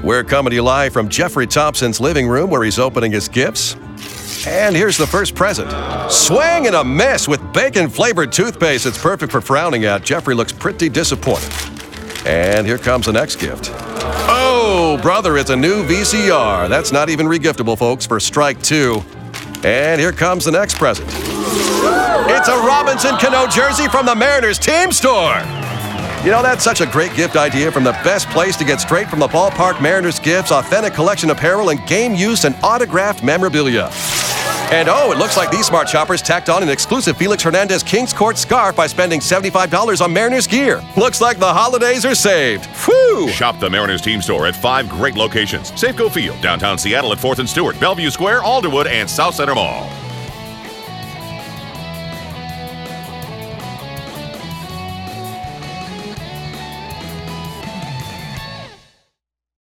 We're coming to you live from Jeffrey Thompson's living room where he's opening his gifts. And here's the first present. Swing and a miss with bacon-flavored toothpaste. It's perfect for frowning at. Jeffrey looks pretty disappointed. And here comes the next gift. Oh, brother, it's a new VCR. That's not even regiftable, folks, for strike two. And here comes the next present. It's a Robinson Cano jersey from the Mariners team store. You know, that's such a great gift idea from the best place to get straight from the ballpark. Mariners Gifts, authentic collection apparel and game use and autographed memorabilia. And oh, it looks like these smart shoppers tacked on an exclusive Felix Hernandez Kings Court scarf by spending $75 on Mariners gear. Looks like the holidays are saved. Whew! Shop the Mariners team store at 5 great locations. Safeco Field, downtown Seattle at 4th and Stewart, Bellevue Square, Alderwood, and South Center Mall.